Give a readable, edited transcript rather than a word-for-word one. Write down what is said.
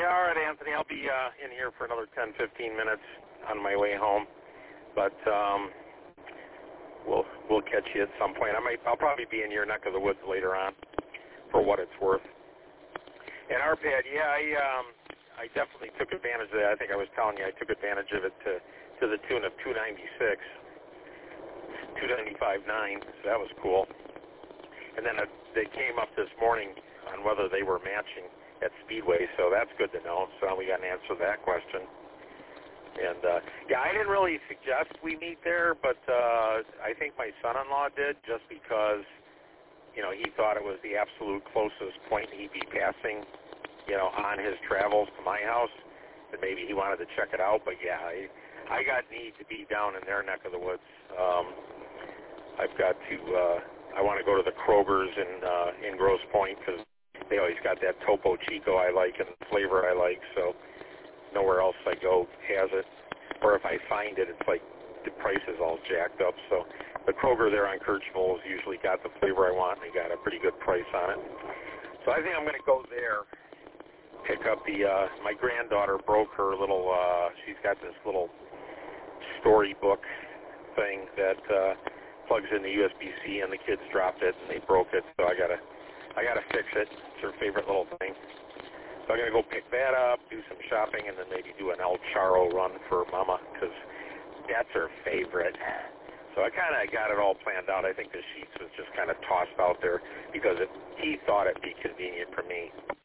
Yeah, all right, Anthony. I'll be in here for another 10, 15 minutes on my way home, but we'll catch you at some point. I'll probably be in your neck of the woods later on, for what it's worth. And RPAD, yeah, I definitely took advantage of that. I think I was telling you I took advantage of it to the tune of 296, 295.9. So that was cool. And then they came up this morning on whether they were matching at Speedway, so that's good to know. So we got an answer to that question. And, yeah, I didn't really suggest we meet there, but I think my son-in-law did just because, you know, he thought it was the absolute closest point he'd be passing, you know, on his travels to my house, and maybe he wanted to check it out. But, yeah, I got need to be down in their neck of the woods. I've got to, I want to go to the Kroger's in Grosse Pointe because they always got that Topo Chico I like and the flavor I like, so nowhere else I go has it. Or if I find it, it's like the price is all jacked up. So the Kroger there on Kirchville has usually got the flavor I want, and they got a pretty good price on it. So I think I'm going to go there, pick up the, my granddaughter broke her little, she's got this little storybook thing that plugs in the USB-C, and the kids dropped it, and they broke it, so I gotta fix it. It's her favorite little thing. So I'm going to go pick that up, do some shopping, and then maybe do an El Charro run for Mama, because that's her favorite. So I kind of got it all planned out. I think the sheets was just kind of tossed out there because he thought it'd be convenient for me.